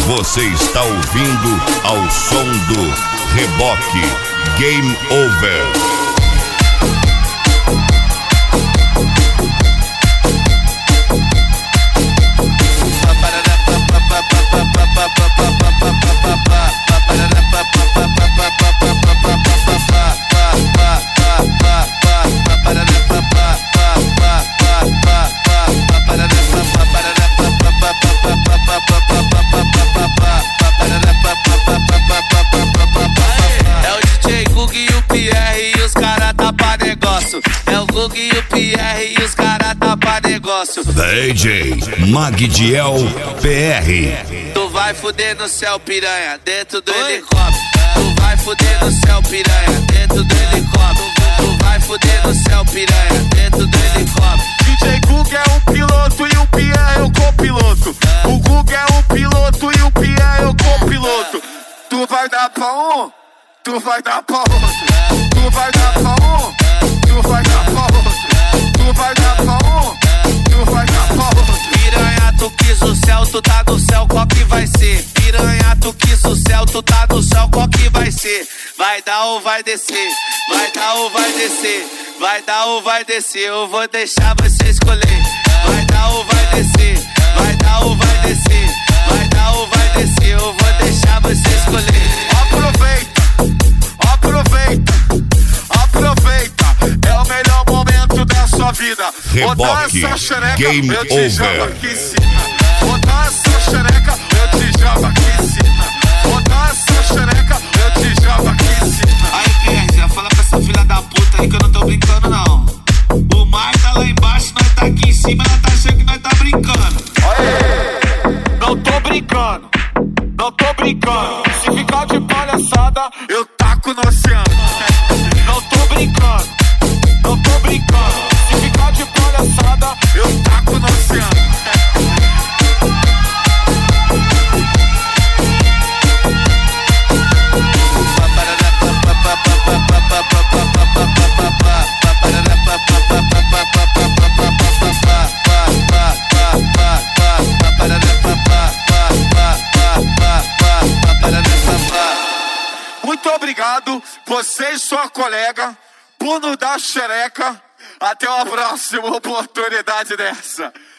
Você está ouvindo ao som do Reboque Game Over. É o Gug e o Pierre e os caras tá pra negócio. DJ Magdiel PR. Tu vai fuder no céu, piranha, dentro do helicóptero. Tu vai fuder no céu, piranha, dentro do helicóptero. Tu vai fuder no céu, piranha, dentro do helicóptero. DJ Gug é o piloto e o Pierre é o copiloto. O Gug é o piloto e o Pierre é o copiloto. Tu vai dar pra um, tu vai dar pra outro. Tu vai dar pra um, tu vai dar pra outro. Tu vai dar pra um, tu vai dar pra outro. Piranha, tu quis o céu, tu tá no céu, qual que vai ser? Piranha, tu quis o céu, tu tá no céu, qual que vai ser? Vai dar ou vai descer? Vai dar ou vai descer? Vai dar ou vai descer? Eu vou deixar você escolher. Vai dar ou vai descer? Vai dar ou vai descer? Vai dar ou vai descer? Eu vou deixar você escolher. Aproveita, aproveita, aproveita. É o melhor momento da sua vida. Botar Reboque essa xereca, Game eu te jogo Over. aqui em cima. Botar essa xereca, eu te jogo aqui em cima. Botar essa xereca, eu te jogo aqui em cima. Aí, Pierre, já fala pra essa filha da puta aí que eu não tô brincando, não. O mar tá lá embaixo, nós tá aqui em cima, ela tá achando que nós tá brincando. Não tô brincando, não tô brincando. Se ficar de palhaçada, eu taco no oceano. Não tô brincando, não tô brincando. Se ficar de palhaçada, eu taco no oceano. Muito obrigado, você e sua colega, por nos dar xereca. Até uma próxima oportunidade dessa.